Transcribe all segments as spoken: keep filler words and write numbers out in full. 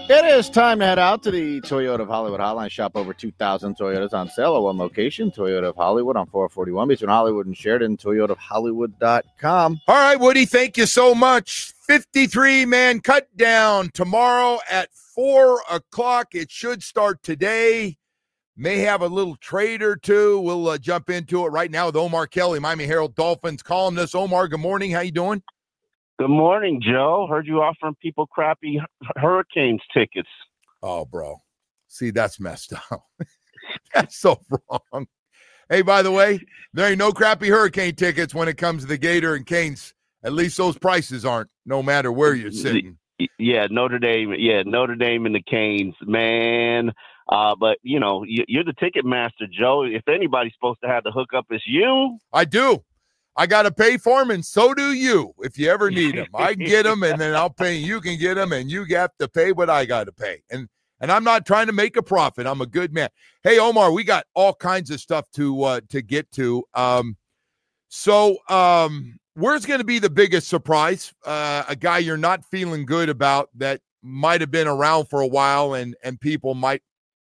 It is time to head out to the Toyota of Hollywood hotline. Shop over two thousand Toyotas on sale at one location. Toyota of Hollywood on four forty-one between Hollywood and Sheridan. Toyota of Hollywood dot com. All right, Woody, thank you so much. fifty-three man cut down tomorrow at four o'clock. It should start today. May have a little trade or two. We'll uh, jump into it right now with Omar Kelly, Miami Herald Dolphins columnist. Omar, good morning. How you doing? Good morning, Joe. Heard you offering people crappy Hurricanes tickets. Oh, bro. See, that's messed up. That's so wrong. Hey, by the way, there ain't no crappy Hurricane tickets when it comes to the Gator and Canes. At least those prices aren't, no matter where you're sitting. Yeah, Notre Dame. Yeah, Notre Dame and the Canes, man. Uh, but, you know, you're the ticket master, Joe. If anybody's supposed to have the hookup, it's you. I do. I got to pay for them, and so do you if you ever need them. I can get them, and then I'll pay. You can get them, and you have to pay what I got to pay. And and I'm not trying to make a profit. I'm a good man. Hey, Omar, we got all kinds of stuff to uh, to get to. Um, so um, where's going to be the biggest surprise? Uh, a guy you're not feeling good about that might have been around for a while, and and people might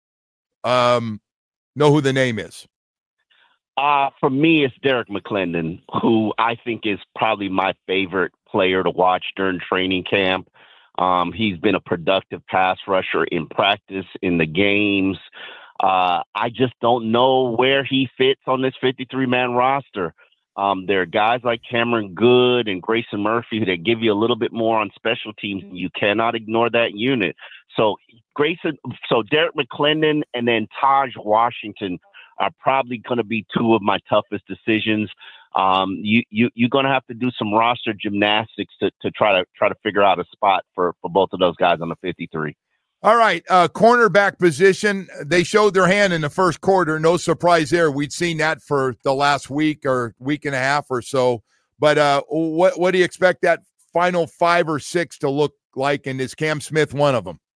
um, know who the name is. Uh, for me, it's Derek McClendon, who I think is probably my favorite player to watch during training camp. Um, he's been a productive pass rusher in practice, in the games. Uh, I just don't know where he fits on this fifty-three man roster. Um, there are guys like Cameron Good and Grayson Murphy that give you a little bit more on special teams. You cannot ignore that unit. So Grayson, so Derek McClendon and then Taj Washington are probably going to be two of my toughest decisions. Um, you, you, you're going to have to do some roster gymnastics to, to try to try to figure out a spot for, for both of those guys on the fifty-three. All right, uh, cornerback position. They showed their hand in the first quarter. No surprise there. We'd seen that for the last week or week and a half or so. But uh, what what do you expect that final five or six to look like? And is Cam Smith one of them?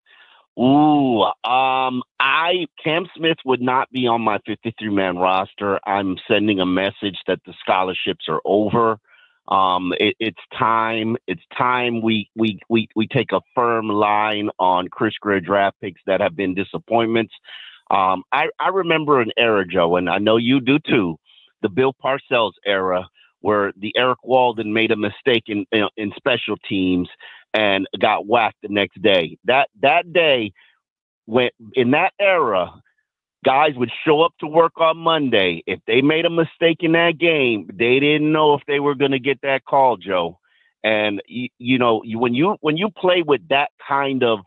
Ooh, um, I Cam Smith would not be on my fifty-three man roster. I'm sending a message that the scholarships are over. Um, it, it's time. It's time we, we we we take a firm line on Chris Greer draft picks that have been disappointments. Um, I I remember an era, Joe, and I know you do too, the Bill Parcells era, where the Eric Walden made a mistake in in, in special teams and got whacked the next day. That that day, when in that era, guys would show up to work on Monday. If they made a mistake in that game, they didn't know if they were going to get that call, Joe. And you, you know, you, when you when you play with that kind of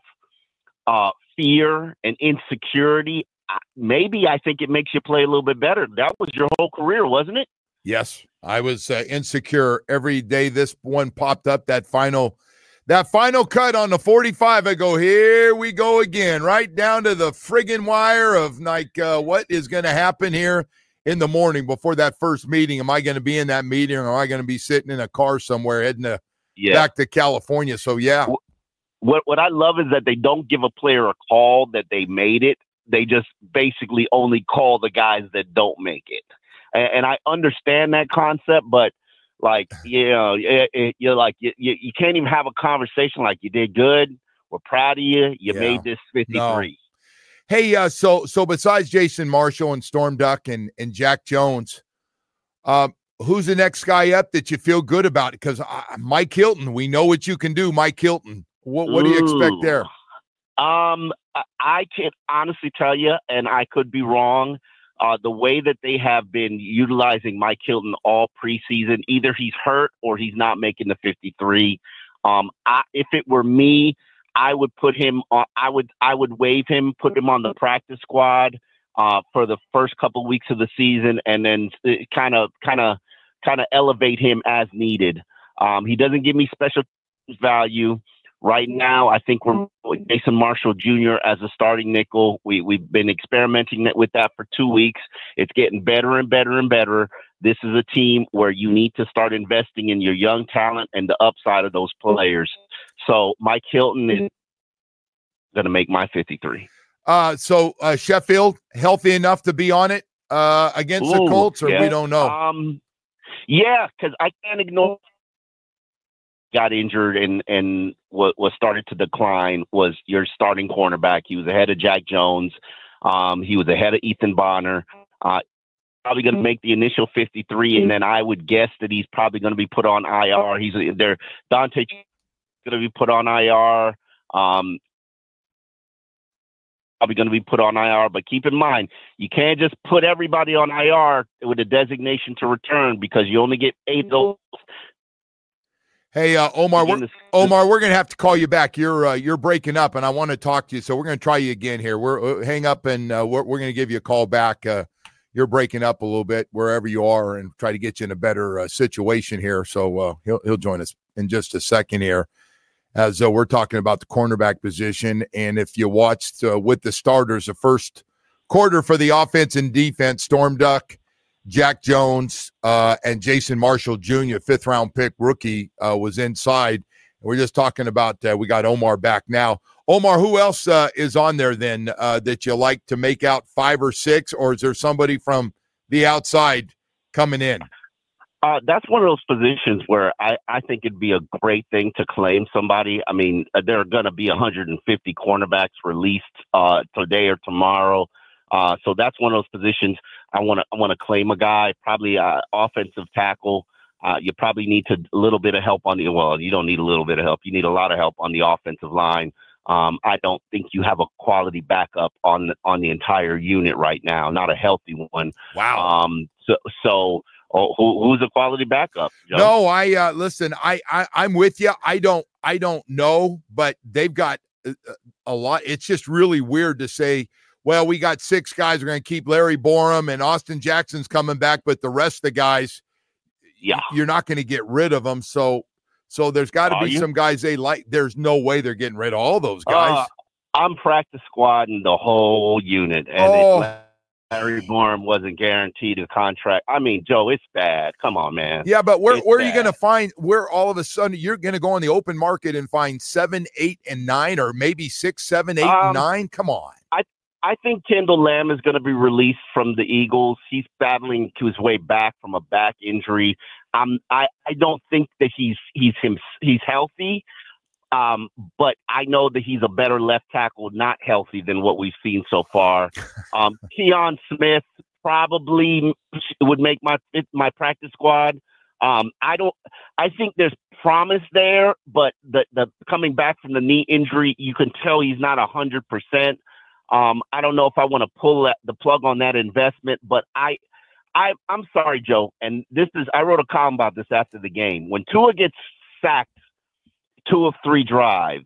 uh, fear and insecurity, maybe I think it makes you play a little bit better. That was your whole career, wasn't it? Yes, I was uh, insecure every day. This one popped up. That final. That final cut on the forty-five, I go, here we go again, right down to the friggin' wire of like uh, what is going to happen here in the morning before that first meeting. Am I going to be in that meeting, or am I going to be sitting in a car somewhere heading to, yeah. back to California? So, yeah. What what I love is that they don't give a player a call that they made it. They just basically only call the guys that don't make it. And, and I understand that concept, but Like, you know, it, it, you're like, you, you, you can't even have a conversation like you did good. We're proud of you. You yeah. made this fifty-three. No. Hey, uh, so so besides Jason Marshall and Storm Duck and, and Jack Jones, uh, who's the next guy up that you feel good about? Because uh, Mike Hilton, we know what you can do, Mike Hilton. What, what do you expect there? Um, I can honestly tell you, and I could be wrong, Uh, the way that they have been utilizing Mike Hilton all preseason, either he's hurt or he's not making the fifty-three. Um, I, if it were me, I would put him on. I would I would waive him, put him on the practice squad uh, for the first couple weeks of the season, and then kind of kind of kind of elevate him as needed. Um, he doesn't give me special value. Right now, I think we're with Jason Marshall Junior as a starting nickel. We, we've been experimenting with that for two weeks. It's getting better and better and better. This is a team where you need to start investing in your young talent and the upside of those players. So Mike Hilton is going to make my fifty-three. Uh, so uh, Sheffield, healthy enough to be on it uh, against Ooh, the Colts, or yeah. we don't know? Um, yeah, because I can't ignore got injured and and what was started to decline was your starting cornerback. He was ahead of Jack Jones. Um, he was ahead of Ethan Bonner. Uh, probably going to make the initial fifty-three, and then I would guess that he's probably going to be put on I R. He's there. Dante going to be put on I R. Um, probably going to be put on I R. But keep in mind, you can't just put everybody on I R with a designation to return because you only get eight of those. Hey, uh, Omar, we're, Omar, we're going to have to call you back. You're uh, you're breaking up, and I want to talk to you, so we're going to try you again here. We're uh, hang up, and uh, we're, we're going to give you a call back. Uh, you're breaking up a little bit wherever you are, and try to get you in a better uh, situation here. So uh, he'll he'll join us in just a second here, as uh, we're talking about the cornerback position. And if you watched uh, with the starters, the first quarter for the offense and defense, Storm Duck, Jack Jones, uh, and Jason Marshall Junior, fifth round pick rookie, uh, was inside. And we're just talking about, uh, we got Omar back now. Omar, who else uh, is on there then uh, that you like to make out five or six, or is there somebody from the outside coming in? Uh, that's one of those positions where I, I think it'd be a great thing to claim somebody. I mean, uh, there are going to be one hundred fifty cornerbacks released uh, today or tomorrow. Uh, so that's one of those positions I want to I want to claim a guy, probably uh, offensive tackle. Uh, you probably need to a little bit of help on the well. You don't need a little bit of help. You need a lot of help on the offensive line. Um, I don't think you have a quality backup on the, on the entire unit right now. Not a healthy one. Wow. Um, so so oh, who, who's a quality backup, Joe? No, I uh, listen. I, I I'm with you. I don't I don't know, but they've got a, a lot. It's just really weird to say, well, we got six guys. We're going to keep Larry Borum and Austin Jackson's coming back, but the rest of the guys, yeah, you're not going to get rid of them. So, so there's got to be you? some guys they like. There's no way they're getting rid of all those guys. Uh, I'm practice squadding the whole unit, and oh. it, Larry Borum wasn't guaranteed a contract. I mean, Joe, it's bad. Come on, man. Yeah, but where it's where bad. are you going to find? Where all of a sudden you're going to go on the open market and find seven, eight, and nine, or maybe six, seven, eight, um, and nine? Come on. I. I think Kendall Lamb is going to be released from the Eagles. He's battling to his way back from a back injury. Um, I, I don't think that he's he's him he's healthy, um, but I know that he's a better left tackle, not healthy than what we've seen so far. Um, Keon Smith probably would make my my practice squad. Um, I don't. I think there's promise there, but the the coming back from the knee injury, you can tell he's not a hundred percent. Um, I don't know if I want to pull that, the plug on that investment, but I, I, I'm sorry, Joe. And this is, I wrote a column about this after the game. When Tua gets sacked two of three drives,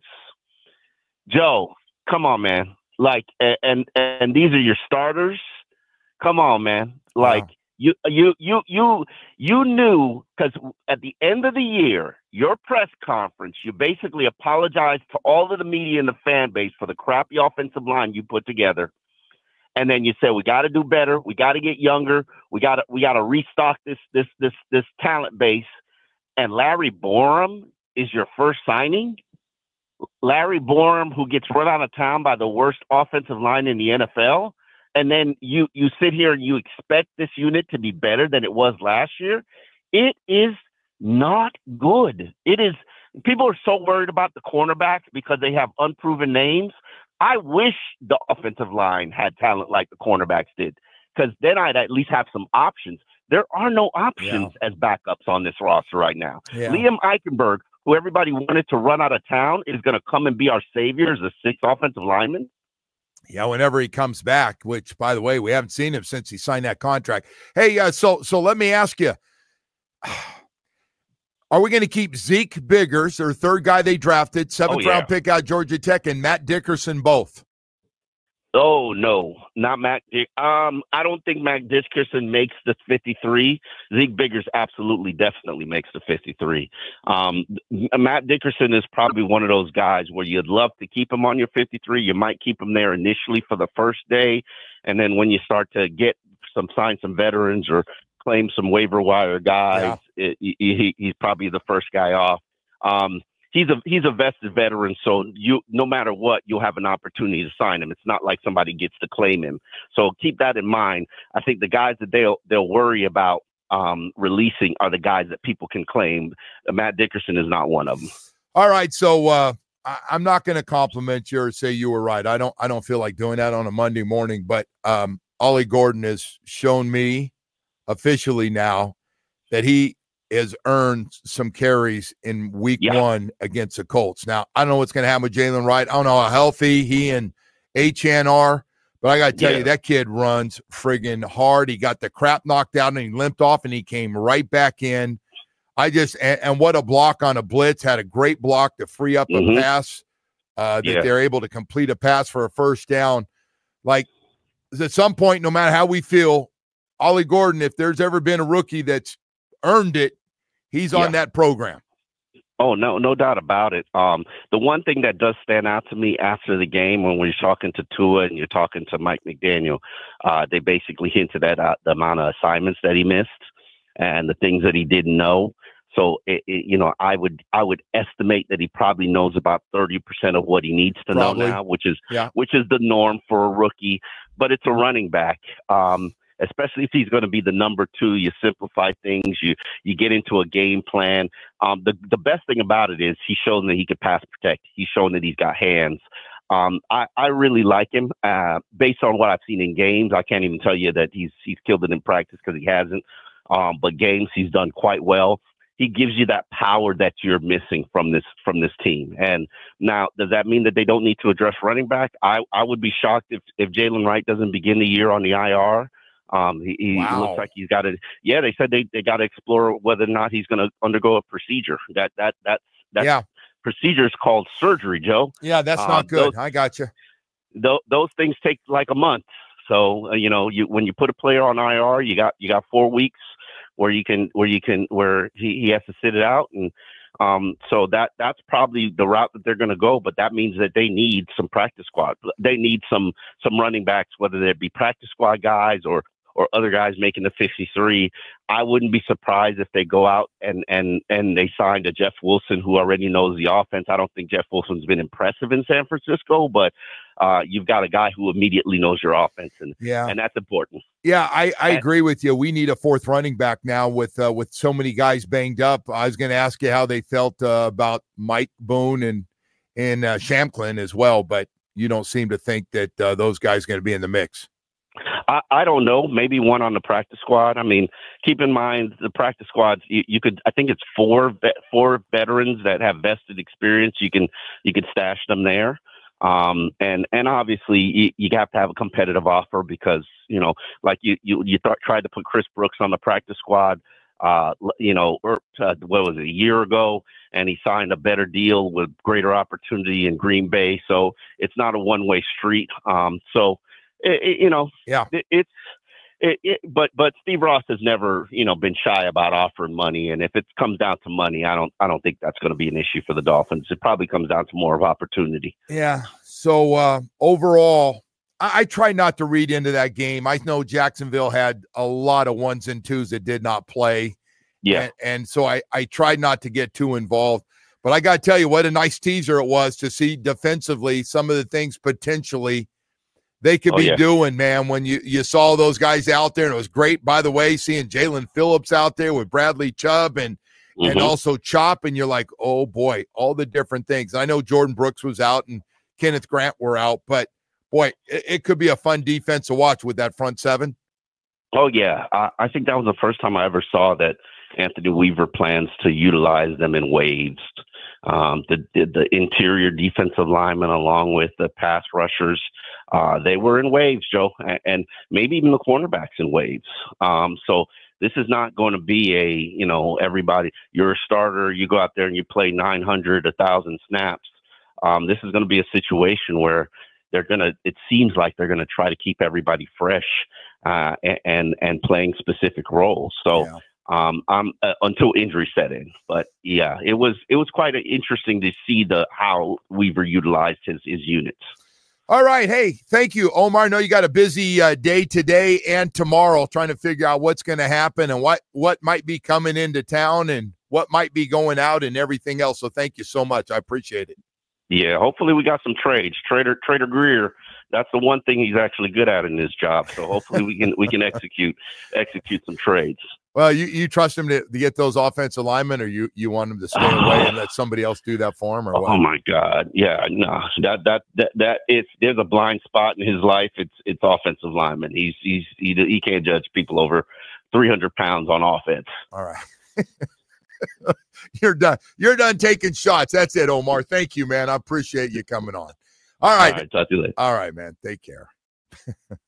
Joe, come on, man. Like, and, and, and these are your starters. Come on, man. Like, wow. you, you, you, you, you knew, because at the end of the year, your press conference, you basically apologized to all of the media and the fan base for the crappy offensive line you put together. And then you said, we got to do better. We got to get younger. We got to, we got to restock this, this, this, this talent base. And Larry Borum is your first signing. Larry Borum, who gets run out of town by the worst offensive line in the N F L. And then you, you sit here and you expect this unit to be better than it was last year. It is not good. It is. People are so worried about the cornerbacks because they have unproven names. I wish the offensive line had talent like the cornerbacks did, because then I'd at least have some options. There are no options yeah. as backups on this roster right now. Yeah. Liam Eichenberg, who everybody wanted to run out of town, is going to come and be our savior as a sixth offensive lineman. Yeah, whenever he comes back, which, by the way, we haven't seen him since he signed that contract. Hey, uh, so so let me ask you, are we going to keep Zeke Biggers, their third guy they drafted, seventh oh, yeah. round pick out of Georgia Tech, and Matt Dickerson both? Oh, no, not Matt. Um, I don't think Matt Dickerson makes the fifty-three. Zeke Biggers absolutely, definitely makes the fifty-three. Um, Matt Dickerson is probably one of those guys where you'd love to keep him on your fifty-three. You might keep him there initially for the first day, and then when you start to get some sign some veterans or claim some waiver wire guys, yeah. it, he, he's probably the first guy off. Um, He's a he's a vested veteran, so you no matter what, you'll have an opportunity to sign him. It's not like somebody gets to claim him. So keep that in mind. I think the guys that they'll they'll worry about um, releasing are the guys that people can claim. Matt Dickerson is not one of them. All right, so uh, I, I'm not going to compliment you or say you were right. I don't. I don't feel like doing that on a Monday morning. But um, Ollie Gordon has shown me officially now that he has earned some carries in week Yeah. one against the Colts. Now, I don't know what's going to happen with Jalen Wright. I don't know how healthy he and Achane are, but I got to tell Yeah. you, that kid runs friggin' hard. He got the crap knocked out and he limped off and he came right back in. I just, and, and what a block on a blitz, had a great block to free up Mhm. a pass uh, that Yeah. they're able to complete a pass for a first down. Like, at some point, no matter how we feel, Ollie Gordon, if there's ever been a rookie that's earned it, he's Yeah. on that program. Oh, no, no doubt about it. Um, the one thing that does stand out to me after the game, when we're talking to Tua and you're talking to Mike McDaniel, uh, they basically hinted at uh, the amount of assignments that he missed and the things that he didn't know. So, it, it, you know, I would I would estimate that he probably knows about thirty percent of what he needs to Probably. know now, which is Yeah. which is the norm for a rookie. But it's a running back. Um, especially if he's going to be the number two, you simplify things, you you get into a game plan. Um, the, the best thing about it is he's shown that he can pass protect. He's shown that he's got hands. Um, I, I really like him. Uh, based on what I've seen in games, I can't even tell you that he's he's killed it in practice because he hasn't. Um, but games, he's done quite well. He gives you that power that you're missing from this from this team. And now, does that mean that they don't need to address running back? I, I would be shocked if, if Jalen Wright doesn't begin the year on the I R. Um, he, he Wow. looks like he's got to. Yeah, they said they, they got to explore whether or not he's going to undergo a procedure. That that that's that Yeah. procedure is called surgery, Joe. Yeah, that's Um, not good. those- I got you. Th- those things take like a month. So uh, you know, you when you put a player on I R, you got you got four weeks where you can where you can where he, he has to sit it out, and um, so that that's probably the route that they're going to go. But that means that they need some practice squad. They need some some running backs, whether they be practice squad guys or or other guys making the fifty-three. I wouldn't be surprised if they go out and and and they signed a Jeff Wilson who already knows the offense. I don't think Jeff Wilson's been impressive in San Francisco, but uh, you've got a guy who immediately knows your offense, and Yeah. and that's important. Yeah, I, I And- agree with you. We need a fourth running back now with uh, with so many guys banged up. I was going to ask you how they felt uh, about Mike Boone and and uh, Shamklin as well, but you don't seem to think that uh, those guys are going to be in the mix. I, I don't know. Maybe one on the practice squad. I mean, keep in mind the practice squads. You, you could, I think it's four vet, four veterans that have vested experience. You can you could stash them there. Um, and and obviously you, you have to have a competitive offer because you know, like you you you th- tried to put Chris Brooks on the practice squad. Uh, you know, or, uh, what was it, a year ago, and he signed a better deal with greater opportunity in Green Bay. So it's not a one way street. Um, so. It, it, you know, Yeah. it, it's, it, it, but, but Steve Ross has never, you know, been shy about offering money. And if it comes down to money, I don't, I don't think that's going to be an issue for the Dolphins. It probably comes down to more of opportunity. Yeah. So uh, overall, I, I try not to read into that game. I know Jacksonville had a lot of ones and twos that did not play. Yeah. And, and so I, I tried not to get too involved. But I got to tell you what a nice teaser it was to see defensively some of the things potentially they could Oh, be yeah. doing, man, when you, you saw those guys out there. And it was great, by the way, seeing Jalen Phillips out there with Bradley Chubb and and Mhm. also Chop, and you're like, oh, boy, all the different things. I know Jordan Brooks was out and Kenneth Grant were out, but, boy, it, it could be a fun defense to watch with that front seven. Oh, yeah. I, I think that was the first time I ever saw that Anthony Weaver plans to utilize them in waves. Um, the, the the interior defensive linemen along with the pass rushers, uh, they were in waves, Joe, and, and maybe even the cornerbacks in waves. Um, so this is not going to be a, you know, everybody, you're a starter, you go out there and you play nine hundred, one thousand snaps. Um, this is going to be a situation where they're going to, it seems like they're going to try to keep everybody fresh uh, and, and playing specific roles. So, Yeah. Um, um, uh, until injury set in, but yeah, it was it was quite interesting to see the how Weaver utilized his his units. All right. Hey, thank you, Omar. I know you got a busy uh, day today and tomorrow trying to figure out what's going to happen and what, what might be coming into town and what might be going out and everything else. So thank you so much. I appreciate it. Yeah, hopefully we got some trades. Trader Trader Greer, that's the one thing he's actually good at in his job. So hopefully we can we can execute execute some trades. Well, you, you trust him to, to get those offensive linemen, or you, you want him to stay away and let somebody else do that for him, or what? Oh my God, yeah, no, that that that that it's there's a blind spot in his life. It's it's offensive lineman. He's he's he, he can't judge people over three hundred pounds on offense. All right. You're done. You're done taking shots. That's it, Omar. Thank you, man. I appreciate you coming on. All right. All right, talk to you later. All right, man. Take care.